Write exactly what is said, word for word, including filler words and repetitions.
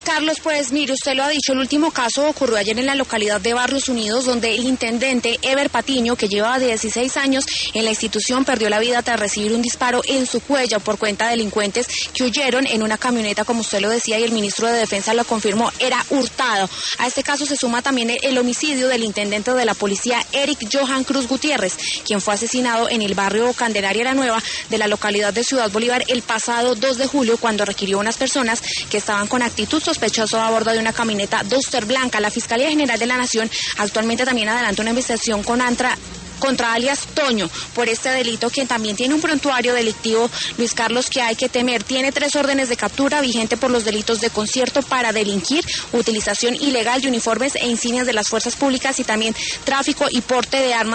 Carlos, pues mire, usted lo ha dicho, el último caso ocurrió ayer en la localidad de Barrios Unidos, donde el intendente Ever Patiño, que llevaba dieciséis años en la institución, perdió la vida tras recibir un disparo en su cuello por cuenta de delincuentes que huyeron en una camioneta, como usted lo decía, y el ministro de Defensa lo confirmó, era hurtado. A este caso se suma también el homicidio del intendente de la policía, Eric Johan Cruz Gutiérrez, quien fue asesinado en el barrio Candelaria La Nueva de la localidad de Ciudad Bolívar el pasado dos de julio, cuando requirió a unas personas que estaban con actitud sospechoso a bordo de una camioneta Duster blanca. La Fiscalía General de la Nación actualmente también adelanta una investigación con ANTRA contra alias Toño por este delito, quien también tiene un prontuario delictivo, Luis Carlos, que hay que temer. Tiene tres órdenes de captura vigente por los delitos de concierto para delinquir, utilización ilegal de uniformes e insignias de las fuerzas públicas y también tráfico y porte de armas